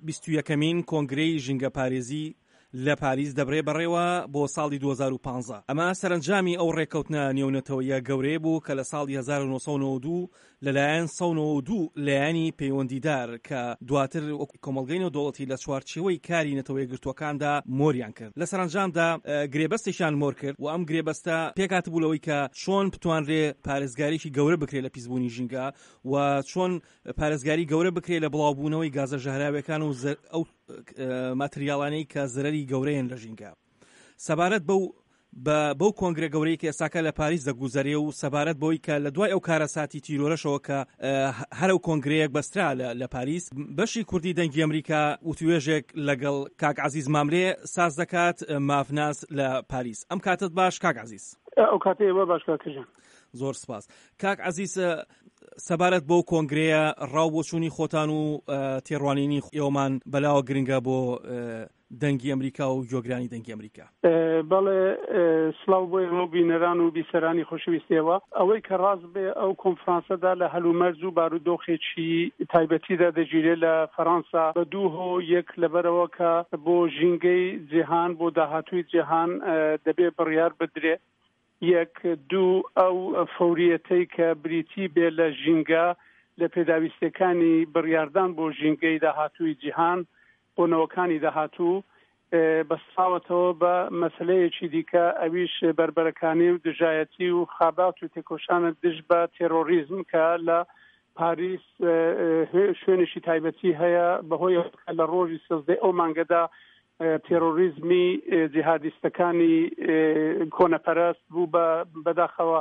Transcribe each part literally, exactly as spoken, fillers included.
بیست و یەکەمین کۆنگرەی ژینگە پارێزی لە پاریس دەبڕێ بەڕێوە بۆ ساڵی دوو هەزار و پانزە. ئەمە سەرنجامی ئەو ڕێکەوتنە نێونەتەوەیە گەورەیە بوو کە لە ساڵی هەزار و نۆسەد و نۆ و دوو لەلایەن سەد و نۆ و دوو لایەنی پەیوەندیدار کە دواتر کۆمەڵگەی نێودەوڵەتی لە چوارچێوەی کاری نەتەوەیە گرتوەکاندا مۆریان کرد. لە سەرنجامدا گرێبەستێکیان مۆر کرد و ئەم گرێبەستە پێکهاتبوو لەوەی کە چۆن بتوانرێ پارێزگاریی گەورە بکرێت لە پیسبوونی ژینگە و چۆن پارێزگاری گەورە بکرێت لە بڵاوبوونەوەی گازە ژەهراویەکان و ئەو ماتریاڵانەی کە زەرەری گەورەیان لە ژینگە. سەبارەت بەو بەو کۆنگرە گەورەی کە ئێستاکە لە پاریس دەگوزارێ و سەبارەت بەوەی کە لە دوای ئەو کارە ساتی تیرۆرەشەوە کە هەر ئەو کۆنگرەیەک بەسترا لە پاریس، بەشی کوردی دەنگی ئەمریکا وتوێژێک لەگەڵ کاک عەزیز مامرێ ساز دەکات مافناس لە پاریس. ئەم کاتت باش کاک عەزیز؟ ئەو کاتێ ئێوە باش کاکەژان. زۆر سپاس. کاک عەزیز، سەبارەت بۆ کۆنگرەیە ڕاو بۆ چوونی خۆتان و تێڕوانینی ئێوەمان بەلاوە گرنگە بۆ دەنگی ئەمریکا و گوێگرانی دەنگی ئەمریکا. بەڵێ سڵاو بۆ ئێوە بینەران و بیسەرانی خۆشەویستیەوە. ئەوەی کە ڕاست بێ ئەو کۆنفرانسەدا لە هەلومەرج و بارودۆخێکی تایبەتیدا دەگیرێت لە فەڕەنسا بە دوو هۆ یەک لەبەرەوە کە بۆ ژینگەی جیهان بۆ داهاتووی جیهان دەبێ بڕیار بدرێ. یەک دوو ئەو فەوریەتەی کە بریتی بێ لە ژینگە لە پێداویستەکانی بڕیاردان بۆ ژینگەی داهاتووی جیهان بۆنەوەکانی داهاتوو بەستاوەتەوە بە مەسلەیەکی دیکە ئەویش بربەرەکانی و دژایەتی و خابات و تێکۆشانە دژ بە تێرۆریزم کە لە پاریس شوێنێکی تایبەتی هەیە بەهۆی لە ڕۆژی سەزدەی ئەو مانگەدا تێرۆریزمی جیهادیستەکانی کۆنەپەرست بوو بەداخەوە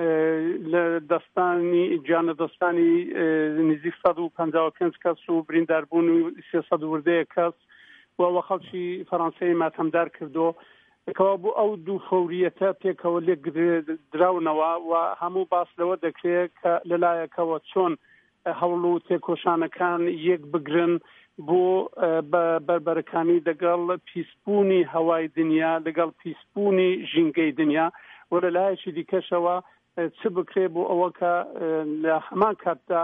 لە دەستانی گیانە دەستانی نزیک سەد و پەنجا و پێنج کەس و برینداربوون و سێسەد وردەیە کەس وەوە خەڵکی فەڕەنسای ماتەمدار کردو کەوا بوو ئەو دوو فەوریەتە پێکەوە لێک دراونەوە و هەموو باس لەوە دەکرێت کە لەلایەکەوە چۆن هەوڵ و تێکۆشانەکان یەک بگرن بۆ بربەرەکانی لەگەڵ پیسبوونی هەوای دنیا لەگەڵ پیسبوونی ژینگەی دنیا و لەلایەکی دیکەشەوە چ بکرێ بۆ ئەوە کە لە هەمان کاتدا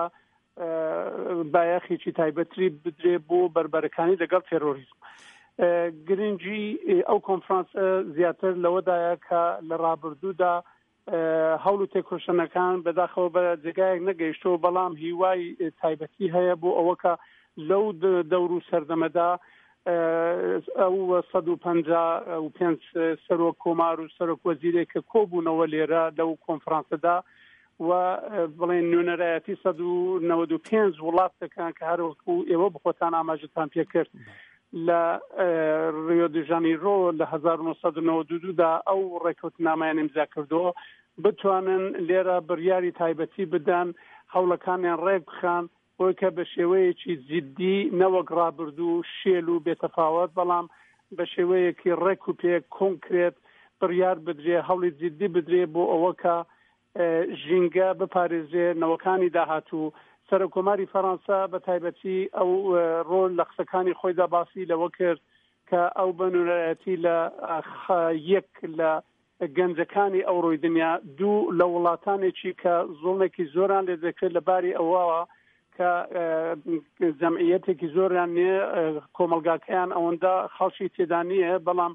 بایەخێکی تایبەتری بدرێ بۆ بربەرەکانی لەگەڵ تێرۆریزم. گرنگی ئەو کۆنفرانسە زیاتر لەوەدایە کە لە ڕابردوودا هەوڵ و تێکۆشانەکان بەداخەوە بە جێگایەک نەگەیشتەوە بەڵام هیوای تایبەتی هەیە بۆ ئەوە کە لەو دەور و سەردەمەدا ئەو سەد و پەنجا و پێنج سەرۆک کۆمار و سەرۆک وەزیرێک کە کۆبوونەوە لێرە لەو کۆنفرانسەدا و بڵێن نوێنەرایەتی سەد و نەوەد و پێنج وڵات دەکەن کە هەروەکو ئێوە بخۆتان ئاماژەتان پێکرد لە ڕیۆ دی ژانیرۆ لە هەزار و نۆسەد و نەوەد و دوودا ئەو ڕێکەوتنامەیان ئیمزا کردەوە بتوانن لێرە بڕیاری تایبەتی بدەن هەوڵەکانیان ڕێک بخان بۆی کە بە شێوەیەکی جددی نەوەک ڕابردوو شێل و بێتەفاوت بەڵام بە شێوەیەکی ڕێک و پێک کۆنکرێت بڕیار بدرێ هەوڵی جددی بدرێ بۆ ئەوە کە ژینگە بپارێزێ نەوەکانی داهاتوو. سەرۆکۆماری فەڕەنسا بە تایبەتی ئەو ڕۆل لە قسەکانی خۆیدا باسی لەوە کرد کە ئەو بەنورایەتی لە یەک لە گەنجەکانی ئەوڕۆی دنیا دوو لە وڵاتانێکی کە زۆڵێکی زۆران لێ دەکرێت لەباری ئەوەوە کە جەمعیەتێکی زۆریان نییە کۆمەلگاکەیان ئەوەندە خەڵکی تێدا نییە بەڵام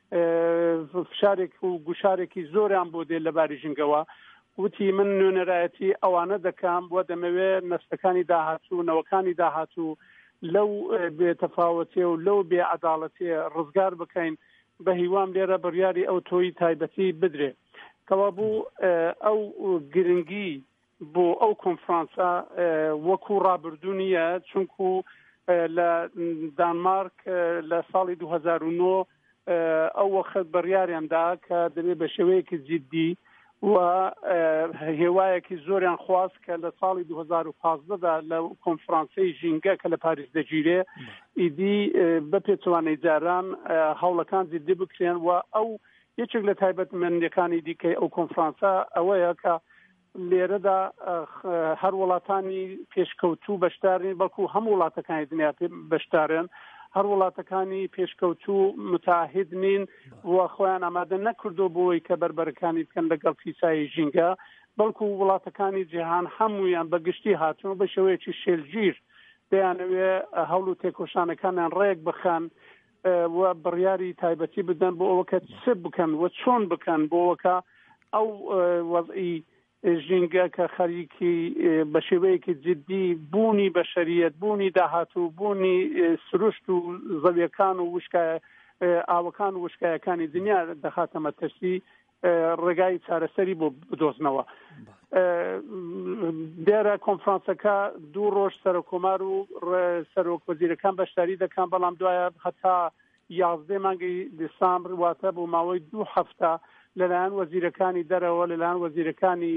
فشارێک و گوشارێکی زۆریان بۆ دێ لەباری ژینگەوە. وتی من نوێنەرایەتی ئەوانە دەکەم بۆ دەمەوێت نەستەکانی داهاتوو نەوەکانی داهاتوو لەو بێتەفاوەتێ و لەو بێعەداڵەتێ ڕزگار بکەین بە هیوام لێرە بڕیاری ئەو تۆی تایبەتی بدرێ کەوا بوو ئەو گرنگی بۆ ئەو کۆنفرانسە وەکو ڕابردوو نییە چونکو لە دانمارک لە ساڵی دوو هەزار و نۆ ئەو وەخت بڕیاریاندا کە دەبێت بە شێوەیەکی جددی و هێوایەکی زۆریان خواست کە لە ساڵی دوو هەزار و پانزدەدا لە کۆنفرانسەی ژینگە کە لە پاریس دەگیرێ ئیدی بە پێچوانەی جاران هەوڵەکان جددی بکرێن و ئەو یەکێک لە تایبەتمەندیەکانی دیکەی ئەو کۆنفرانسە ئەوەیە کە لێرەدا هەر وڵاتانی پێشکەوتوو بەشدارن بەڵکو هەموو وڵاتەکانی دنیا بەشدارن هەر وڵاتەکانی پێشکەوتوو متعاهد نین و خۆیان ئامادە نەکردو بۆی کە بربەرەکانی بکەن لەگەڵ پیسایی ژینگە بەڵکو وڵاتەکانی جیهان هەمویان بەگشتی هاتون بە شێوەیەکی شێلگیر دەیانەوێ هەوڵ و تێکۆشانەکانیان ڕێک بخەن و بڕیاری تایبەتی بدەن بۆ ئەوە کە چ بکەن و چۆن بکەن بۆ ئەوەکە ئەو وەزعی ژینگە کە خەریکی بە شێوەیەکی جددی بوونی بەشەریەت بوونی داهاتوو بوونی سروشت و زەویەکان و وشکە ئاوەکان و وشکایەکانی دنیا دەخاتە مەترسی ڕێگای چارەسەری بۆ بدۆزنەوە. دیارە کۆنفرانسەکە دوو ڕۆژ سەرۆکۆمار و سەرۆک وەزیرەکان بەشداری دەکەن، بەڵام دوایە هەتا یازدە مانگی دیسامبر واتە بۆ ماوەی دوو هەفتە لەلایەن وەزیرەکانی دەرەوە لەلایەن وەزیرەکانی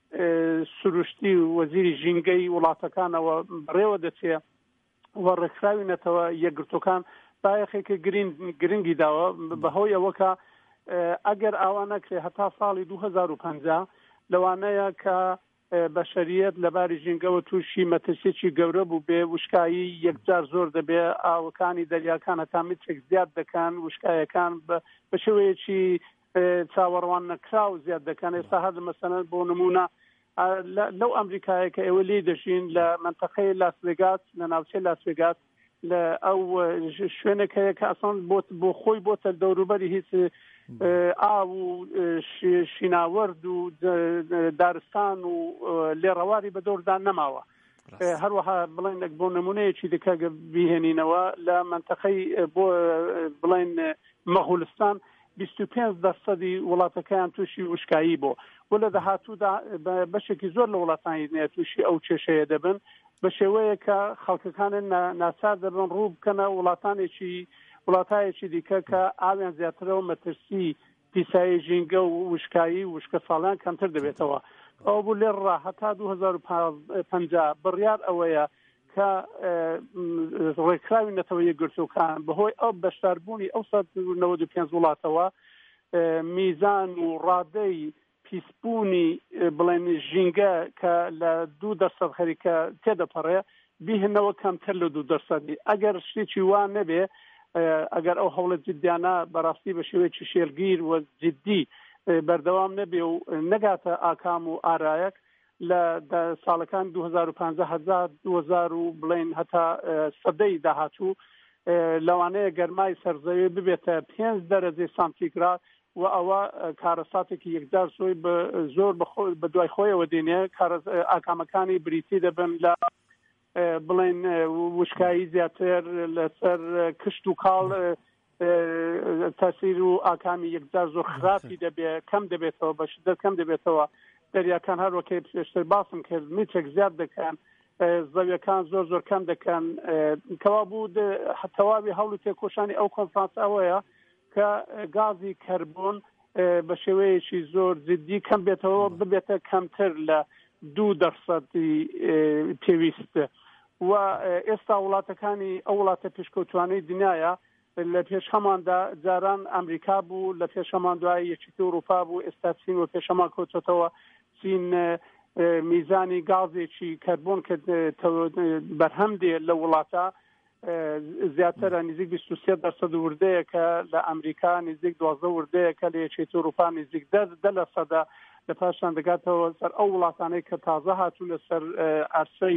سروشتی و وەزیری ژینگەی وڵاتەکانەوە بڕێوە دەچێت و ڕێکخراوی نەتەوە یەکگرتوەکان بایەخێکی گرنگی داوە بەهۆی ئەوەکە ئەگەر ئاوا نەکرێ هەتا ساڵی دوو هەزار و پەنجا لەوانەیە کە بەشەریەت لەباری ژینگەوە تووشی مەترسێکی گەورە بوو بێ، وشکایی یەکجار زۆر دەبێ، ئاوەکانی دەریاکان هەتا مترێک زیاد دەکەن، وشکایەکان بە شێوەیەکی چاوەڕوان نەکراو زیاد دەکەن. ئێستا هەر مەسەلەن بۆ نمونە لەو ئەمریکایە کە ئێوە لێ دەژین لە منتەقەی لاس ڤێگاس لە ناوچەی لاس ڤێگاس لە ئەو شوێنێکەیە کە ئەسڵ بۆ خۆی بۆتە دەوروبەری هیچ ئاو و شیناوەرد و دارستان و لێڕەواری بە دۆردان نەماوە. هەروەها بڵێن بۆ نمونەیەکی دیکە بیهێنینەوە لە منتەقەی بۆ بڵێن مەغولستان بیست و پێنج دەرسەدی وڵاتەکەیان تووشی وشکایی بۆ و لە داهاتوودا بەشێکی زۆر لە وڵاتانی تووشی ئەو کێشەیە دەبن بە شێوەیە کە خەڵکەکانن ناچار دەبن ڕوو بکەنە وڵاتانێکی وڵاتایەکی دیکە کە ئاویان زیاترەوە مەترسی پیسایی ژینگە و وشکایی وشکە ساڵیان کەمتر دەبێتەوە. ئەو بوو لێ ڕا هەتا دوو هەزار و پەنجا بڕیار ئەوەیە کە ڕێکخراوی نەتەوە یەکگرتووەکان بەهۆی ئەو بەشداربوونی ئەو سەد و نەوەد و پێنج وڵاتەوە میزان و ڕادەی پیسبوونی بڵێن ژینگە کە لە دوو دەرسەد خەریکە تێدەپەڕێ بیهێنەوە کەمتر لە دوو دەرسەدی. ئەگەر شتێکی وان نەبێ، ئەگەر ئەو هەوڵە جدیانە بەڕاستی بە شێوەیەکی شێرگیر و جددی بەردەوام نەبێ و نەگاتە ئاکام و ئارایەک لە ساڵەکان دوو هەزار و پانزە هەزار دوو هەزار و بڵێن هەتا سەدەی داهاتوو لەوانەیە گەرمای سەرزەوی ببێتە پێنج دەرەجەی سانتیگراد و ئەوە کارەساتێکی یەکجار سۆی زۆر بە دوای خۆیەوە دێنێ ئاکامەکانی بریتی دەبن لە بڵێن وشکایی زیاتر لەسەر کشت و کاڵ تاثیر و ئاکامی یەکجار زۆر خراپی دەبێت کەم دەبێتەوە بە شدەت کەم دەبێتەوە. دەریاکان هەروەکەی پێشتر باسم کرد میترێک زیاد دەکەن، زەویەکان زۆر زۆر کەم دەکەن. کەوا بوو تەواوی هەوڵ و تێکۆشانی ئەو کۆنفرانس ئەوەیە کە گازی کەربۆن بە شێوەیەکی زۆر جددی کەم بێتەوە ببێتە کەمتر لە دوو دەرسەدی پێویست و ئێستا وڵاتەکانی ئەو وڵاتە پێشکەوتوانەی دنیاە لە پێش هەماندا جاران ئەمریکا بوو، لە پێش هەمان دوای یەکێتی ئەوروپا بوو، ئێستا چین و پێش هەمان کۆچێتەوە. چین میزانی گازێکی کەربۆن کە بەرهەم دێ لە وڵاتە زیاترە نزیک بیست و سێ دەرسەد وردەیە کە لە ئەمریکا نزیک دوازدە وردەیە کە لە یەکێتی ئەوروپا نزیک دە لە سەدا لە پاشان دەگاتەوە سەر ئەو وڵاتانەی کە تازە هاتوو لەسەر ئەرچەی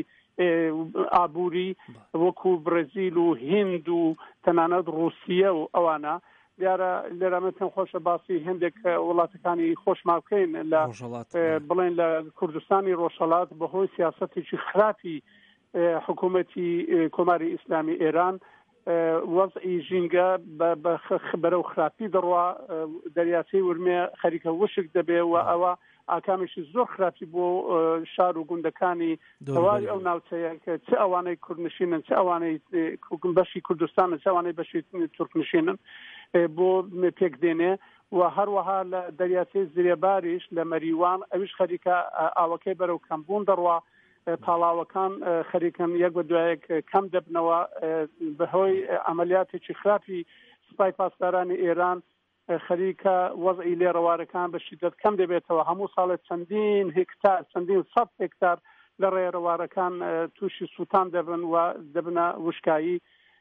ئابووری وەکو برەزیل و هیند و تەنانەت رووسیە و ئەوانە. دیارە لێرەمە پێم خۆشە باسی هەندێک وڵاتەکانی خۆشمان بکەین لە بڵێن لە کوردستانی ڕۆژهەڵات بەهۆی سیاسەتێکی خراپی حکوومەتی کۆماری ئیسلامی ئێران وەزعی ژینگە بەرەو خراپی دەڕوا، دەریاچەی ورمێ خەریکە وشک دەبێ و ئەوە ئاکامیشی زۆر خراپی بۆ شار و گوندەکانی تەواوی ئەو ناوچەیە کە چ ئەوانەی کوردنشینن چ ئەوانەی بەشی کوردستانن چ ئەوانەی بەشی تورکنشینن بۆ پێک دێنێ و هەروەها لە دەریاچەی زرێباریش لە مەریوان ئەویش خەریکە ئاوەکەی بەرەو کەمبوون دەڕوا، تاڵاوەکان خەریکن یەک بە دوایەک کەم دەبنەوە بەهۆی ئەمەلیاتێکی خراپی سوپای پاسدارانی ئێران خەریکە وەزعی لێڕەوارەکان بە شیدەت کەم دەبێتەوە. هەموو ساڵێک چەندین هێکتار چەندین سەد هێکتار لە ڕێڕەوارەکان تووشی سووتان دەبن و دەبنە وشکایی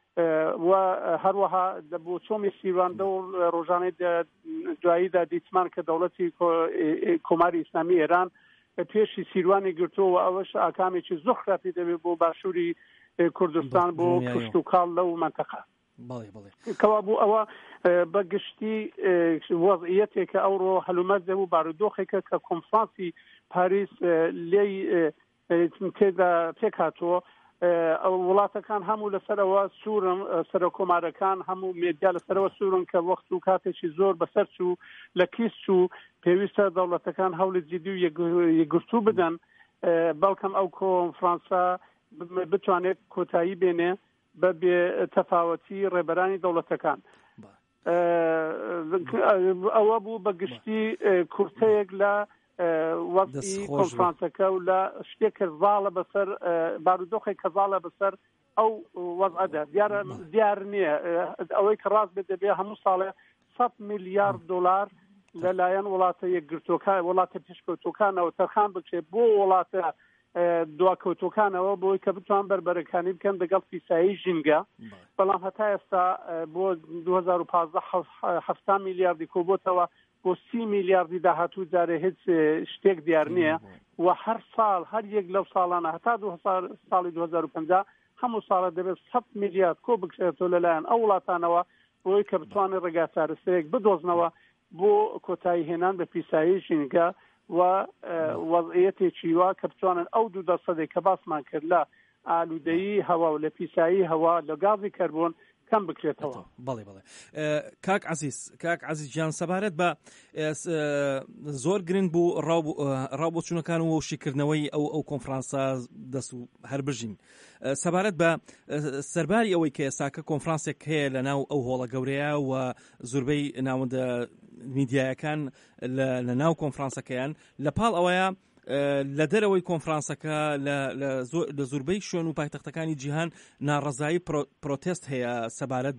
و هەروەها بۆ چۆمی سیروان دە و ڕۆژانەی دواییدا دیتمان کە دەوڵەتی کۆماری ئیسلامی ئێران پێشی سیروانی گرتووە و ئەوەش ئاکامێکی زۆر خراپی دەبێت بۆ باشووری کوردستان بۆ کشت و کاڵ لەو منتەقە کەوا بوو ئەوە بەگشتی وەضعیەتێکە ئەوڕۆ هەلومەرجە و بارودۆخێکە کە کۆنفرانسی پاریس لێی تێدا پێک هاتووە ئەو وڵاتەکان هەموو لەسەرەوە سوورن سەر کۆمارەکان هەموو مێدیا لەسەرەوە سوورن کە وەخت و کاتێکی زۆر بەسەر چوو لە کیس چوو پێویستە دەوڵەتەکان هەوڵی جدی و یەکگرتوو بدەن بەڵکەم ئەو کۆنفرانسە بتوانێت کۆتایی بێنێ بە بێ تەفاوەتی ڕێبەرانی دەوڵەتەکان ئەوە بوو بەگشتی کورتەیەک لە وەقتی کۆنفرانسەکە و لە شتێکە زاڵە بەسەر بارودۆخێک کە زاڵە بەسەر ئەو وەضعەدا دیار نییە ئەوەی کە ڕاست بێت دەبێ هەموو ساڵێ سەد میلیارد دۆلار لەلایەن وڵاتە یەکگرتووەکان وڵاتە پێشکەوتوەکانەوە تەرخان بچێت بۆ وڵاتە دواکەوتوەکانەوە بۆی کە بتوان بربەرەکانی بکەن لەگەڵ فیسایی ژینگە بەڵام هەتا ئێستا بۆ دوو هەزار و پانزدە هەفتا میلیاردی کۆبووتەوە بۆ سی میلیاردی داهاتوو جارێ هیچ شتێک دیار نییە و هەر ساڵ هەر یەک لەو ساڵانە هەتا ساڵی دوو هەزار و پەنجا هەموو ساڵە دەبێت سەد میلیارد کۆ بکرێتەوە لەلایەن ئەو وڵاتانەوە بۆی کە بتوانێت ڕێگا چارەسەرێک بدۆزنەوە بۆ کۆتایی هێنان بە پیسایی ژینگە و وەضعیەتێکی وا کە بتوانن ئەو دوو دەسەدەی کە باسمان کرد لە ئالوودەیی هەوا و لە پیسایی هەوا لە گازی کەربۆن کەم بکرێتەوە. بەڵێ بەڵێ کاک عەزیز کاک عەزیز گیان سەبارەت بە زۆر گرنگ بوو ڕاوبۆچوونەکان و وشیکردنەوەی ئەو ئەو کۆنفرانسە دەست و هەر بژین سەبارەت بە سەرباری ئەوەی کە ئێساکە کۆنفرانسێک هەیە لە ناو ئەو هۆڵە گەورەیە و زۆربەی ناوەندە میدیایەکان لە ناو کۆنفرانسەکەیان لە پاڵ ئەوەیە لە دەرەوەی کۆنفرانسەکە لە زۆربەی شوێن و پایتەختەکانی جیهان ناڕەزایی پرۆتێست هەیە سەبارەت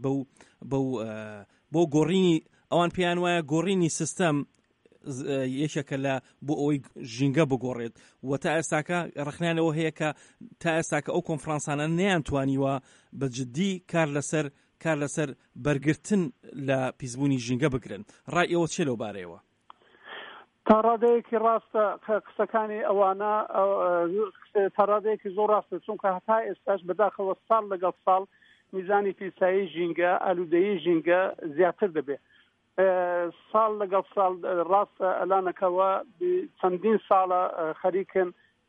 بۆ گۆڕینی ئەوان پێیان وایە گۆڕینی سیستەم یەکێکە لە بۆ ئەوەی ژینگە بگۆڕێت و تا ئێستاکە ڕخنیانەوە هەیە کە تا ئێستاکە ئەو کۆنفرانسانە نەیانتوانیوە بە جددی کار لەسەر کار لەسەر بەرگرتن لە پیسبوونی ژینگە بگرن ڕای ئێوە چێ لەو بارەیەوە؟ تا ڕادەیەکی ڕاستە قسەکانی ئەوانە تا ڕادەیەکی زۆر ڕاستە چونکە هەتا ئێستاش بەداخەوە ساڵ لەگەڵ ساڵ میزانی پیسایی ژینگە ئالوودەیی ژینگە زیاتر دەبێت ساڵ لەگەڵ ساڵ ڕاستە ئەلانەکەوە چەندین ساڵە خەریکن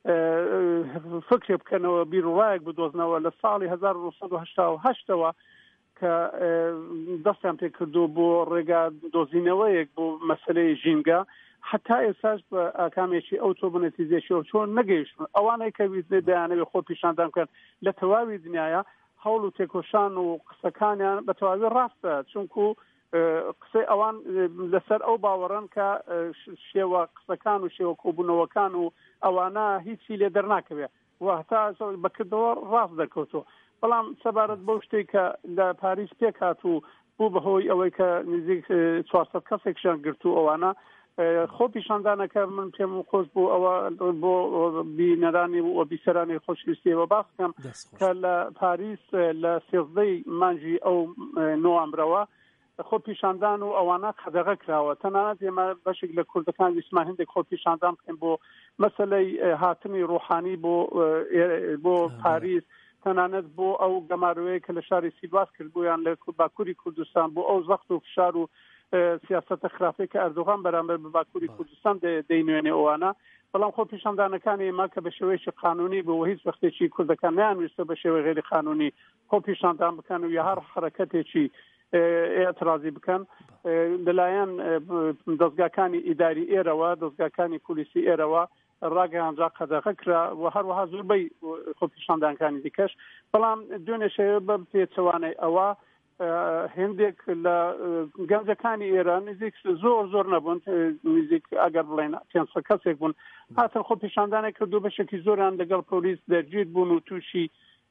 فکر بکەنەوە بیرڕایەک بدۆزنەوە لە ساڵی هەزار و نۆ سەد و هەشتا و هەشتەوە کە دەستیان پێ کردو بۆ ڕێگا دۆزینەوەیەک بۆ مەسەلەی ژینگە حتا ئێساش بە ئاکامێکی ئەو تۆ بنەتیزێشەوە چۆن نەگەیشتن ئەوانەی کە ویزێ دەیانەوێت خۆ پیشاندان بکەن لە تەواوی دنیاە هەوڵ و تێکۆشان و قسەکانیان بە تەواوی ڕاستە چونکو قسەی ئەوان لەسەر ئەو باوەڕن کە شێوە قسەکان و شێوە کۆبوونەوەکان و ئەوانە هیچی لێ دەرناکەوێت و هەتا بەکردەوە ڕاست دەکەوتەوە بەڵام سەبارەت بەو شتێک کە لە پاریس پێک هاتوو بوو بەهۆی ئەوەی کە نزیک چوارسەد کەسێکشان گرتو ئەوانە خۆ پیشاندانەکە من پێم خۆش بوو ئەوە بۆ بینەرانی و بیسەرانی خۆشویستیەوە باس بکەم کە لە پاریس لە سێزدەی مانجی ئەو نۆامبرەوە خۆ پیشاندان و ئەوانە قەدەغە کراوە تەنانەت ئێمە بەشێک لە کوردەکان ویسمان هەندێک خۆ پیشاندان بکەین بۆ مەسەلەی هاتنی ڕوحانی بۆ بۆ پاریس تەنانەت بۆ ئەو گەماروەیە کە لە شاری سیلواس کردبوویان لە باکووری کوردستان بۆ ئەو زەخت و فشار و سیاسەتە خراپەی کە ئەردۆغان بەرامبەر بە باکووری کوردستان دەینوێنێ ئەوانە بەڵام خۆ پیشاندانەکانی ئێمە کە بە شێوەیەکی قانونی بۆ هیچ وەختێکی کوردەکان نیانویستە بە شێوەی غێری قانونی خۆ پیشاندان بکەن و یا هەر حرەکەتێکی ئێترازی بکەن لەلایەن دەستگاکانی ئیداری ئێرەوە دەستگاکانی پۆلیسی ئێرەوە ڕاگەیانجا قەدەغە کرا و هەروەها زۆربەی خۆ پیشاندانەکانی دیکەش بەڵام دوێنێشەیە بە پێچەوانەی ئەوە هەندێک لە گەنجەکانی ئێران نزیک زۆر زۆر نەبوون نزیک ئەگەر بڵێن پێنج کەسێک بوون هاتن خۆ پیشاندانێک کردو بەشێکی زۆران لەگەڵ پۆلیس دەرگیر بوون و تووشی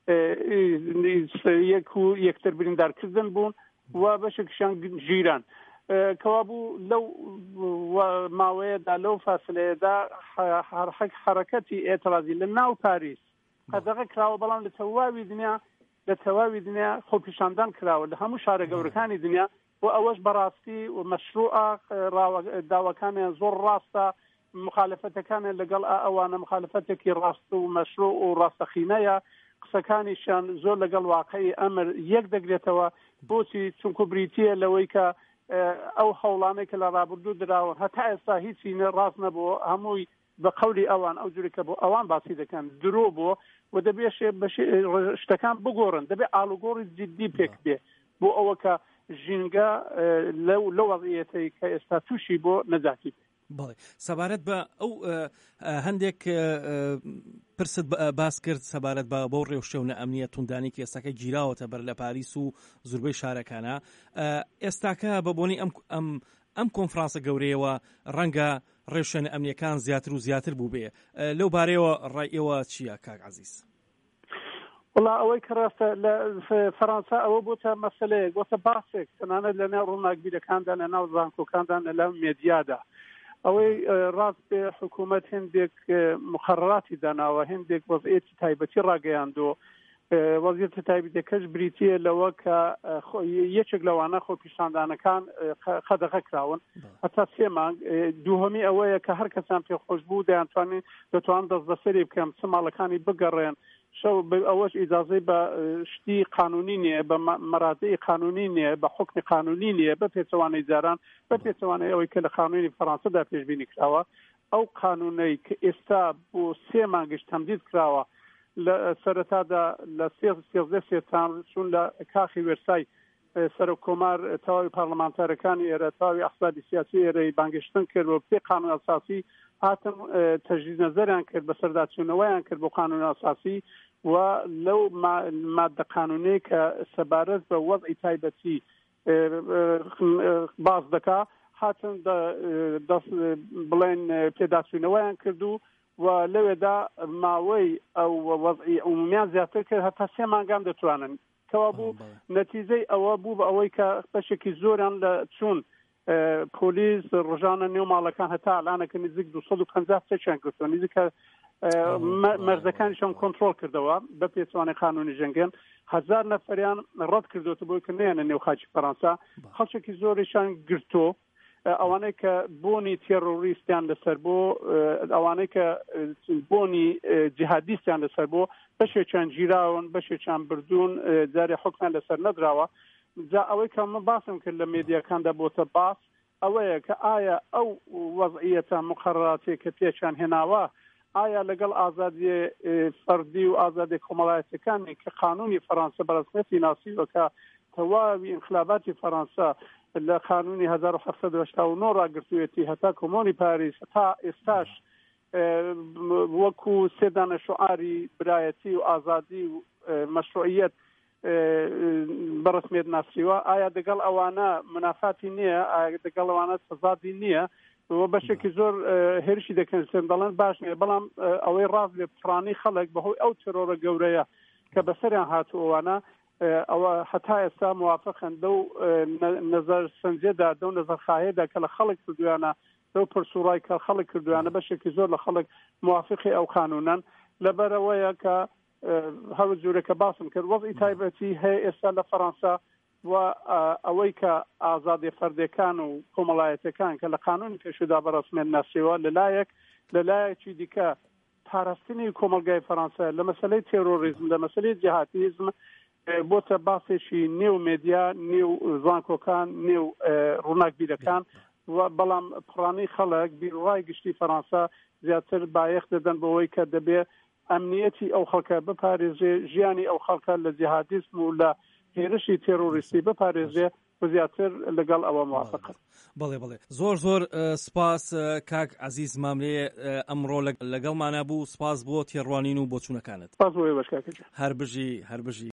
یەک و یەکتر بریندارکردن بوون و بەشێکیشان ژیران کەوا بوو لەو ماوەیەدا لەو فاسلەیەدا حرەکەتی ئێترازی لە ناو پاریس قەدەغە کراوە بەڵام لە تەواوی دنیا لە تەواوی دنیا خۆ پیشاندان کراوە لە هەموو شارە گەورەکانی دنیا و ئەوەش بەڕاستی و مەشروعە داواکانیان زۆر ڕاستە مخالفەتەکانیان لەگەڵ ئەوانە مخالفەتێکی ڕاست و مەشروع و ڕاستەخینەیە قسەکانیشان زۆر لەگەڵ واقعی ئەمر یەک دەگرێتەوە بۆچی چونکو بریتە لەوەی کە ئەو هەوڵانەی کە لە ڕابردوو دراوە هەتا ئێستا هیچی ڕاست نەبوو هەمووی بە قەولی ئەوان ئەو جوورێکە بۆ ئەوان باسی دەکەن درۆ بوو و دەبێت شتەکان بگۆڕن دەبێت ئاڵوگۆڕی جددی پێک بێ بۆ ئەوە کە ژینگە لەو وەضعیەتەی کە ئێستا تووشی بۆ نەجاتی بەڵێ سەبارەت بە ئەو هەندێک پرست باس کرد سەبارەت بە بەو ڕێوشەونە ئەمنیە توندانی کە ئێستاکە گیراوەتە بەر لە پاریس و زوربەی شارەکانە ئێستاکە بە بۆنی ئەم ئەم ئەم کۆنفرانسە گەورەیەوە ڕەنگە ڕێوشێنە ئەمنیەکان زیاتر و زیاتر بوو بێ لەو بارەیەوە ڕای ئێوە چییە کاک عەزیز؟ وڵا ئەوەی کە ڕاستە لە فەرەنسا ئەوە بۆتە مەسەلەیەک بۆتە باسێک تەنانەت لە ناو ڕووناکبیرەکاندا لە ناو زانکۆکاندا لە مێدیادا ئەوەی ڕاست بێ حکوومەت هێندێک مقرراتی داناوە هێندێک وەزعیەتی تایبەتی ڕاگەیاندۆ وەزعیەتی تایبەتیەکەش بریتیە لەوە کە یەکێک لەوانە خۆپیشاندانەکان خەدەغە کراون هەتا سێ مانگ دووهەمی ئەوەیە کە هەر کەسان پێخۆش بوو دەیانتوانین دەتوان دەست بەسەری بکەم چ ماڵەکانی بگەڕێن شەو ئەوەش ئیجازەی بە شتی قانونی نییە بە مەراتعی قانونی نییە بە حکمی قانونی نییە بە پێچەوانەی جاران بە پێچەوانەی ئەوەی کە لە قانونی فەرەنسادا پێشبینی کراوە ئەو قانونەی کە ئێستا بۆ سێ مانگش تەمدید کراوە لە سەرەتادا لە سێزدە سێتان چون لە کاخی وێرسای سەرۆک کۆمار تەواوی پارلەمانتارەکانی ئێرە تەواوی ئەحزابی سیاسی ئێرەی بانگشتن کرد بۆ پێی قانون ئەساسی هاتن تەجدید نەزەریان کرد بە سەرداچوونەوەیان کرد بۆ قانون ئەساسی و لەو مادە قانونەی کە سەبارەت بە وەضعی تایبەتی باز دەکا هاتن دەست بڵێن پێداچوونەوەیان کردو و لەوێدا ماوەی ئەو وەضعی عمومیان زیاتر کرد هەتا سێ مانگان دەتوانن کەوا بوو نەتیجەی ئەوە بوو بە ئەوەی کە بەشێکی زۆریان لە چوون پۆلیس ڕژانە نێو ماڵەکان هەتا ئەلانەکە نزیک دوو سەد و پەنجا سێکیان کردووە نزیکە مەرزەکانیشان کۆنتڕۆڵ کردەوە بە پێچوانەی قانونی ژەنگێن هەزار نەفەریان ڕەت کردوتە بۆی کە نەیەنە نێو خاکی فەرەنسا خەڵکێکی زۆریشان گرتۆ ئەوانەی کە بۆنی تێڕۆریستیان لەسەر بۆ ئەوانەی کە بۆنی جیهادیستیان لەسەر بۆ بەشێکیان گیراون بەشێکیان بردوون جارێ حکمیان لەسەر نەدراوە جا ئەوەی کە من باسم کرد لە مێدیاکاندا بۆتە باس ئەوەیە کە ئایا ئەو وەضعیەتە مقرراتی کە پێچیان هێناوە ئایا لەگەڵ ئازادی فەردی و ئازادی کۆمەڵایەتەکانی کە قانونی فەرەنسا بەڕسمیەتی ناسیوە کە تەواوی ئینقلاباتی فەرەنسا لە قانونی هەزار و حەفسەد و هەشتا و نۆ ڕاگرتوویەتی هەتا کۆمۆنی پاریس هەتا ئێستاش وەکو سێدانە شعاری برایەتی و ئازادی و مەشروعیەت بەڕسمیەت ناسیوە ئایا دەگەڵ ئەوانە منافاتی نییە ئایا دەگەڵ ئەوانە سەزادی نییە و بەشێکی زۆر هێرشی دەکەن سێن دەڵێن باش نیە بەڵام ئەوەی ڕاست لێ پڕانی خەڵک بەهۆی ئەو تێرۆرە گەورەیە کە بەسەریان هاتووەوانە ئەوە هەتا ئێستا موافقن دەو نەزەر سەنجێدا دەو نەزەرخاهەیەدا کە لە خەڵک کردویانە دەو پرسوڕای کە خەڵک کردویانە بەشێکی زۆر لە خەڵک موافقی ئەو قانونان لەبەرەوەیە کە هەوە جوورێکە باسم کرد وەضعی تایبەتی هەیە ئێستا لە فەرەنسا و ئەوەی کە ئازادی فەردەکان و کۆمەڵایەتەکان کە لە قانونی پێشودا بەڕسمیەت ناسیوە لەلایەک لەلایەکی دیکە پاراستنی کۆمەلگای فەرەنسا لە مەسەلەی تێرۆریزم لە مەسەلەی جیهادیزم بۆتە باسێکی نێو مێدیا نێو زانکۆکان نێو ڕووناکبیرەکان و بەڵام پڕانی خەڵک بیرڕای گشتی فەرەنسا زیاتر بایەخ دەدەن بەوەی کە دەبێت ئەمنیەتی ئەو خەڵکە بپارێزێ ژیانی ئەو خەڵکە لە جیهادیزم و لە هێرشی تێرۆریستی بپارێزێ زیاتر لەگەڵ ئەوە موافقت. بەڵێ بڵێ زۆر زۆر سپاس کاک عەزیز مامرێ ئەمڕۆ لەگەڵمانە بوو سپاس بۆ تێڕوانین و بۆ چوونەکانت سپاس بۆ ئێوەش کاکە هەر بژی هەر بژی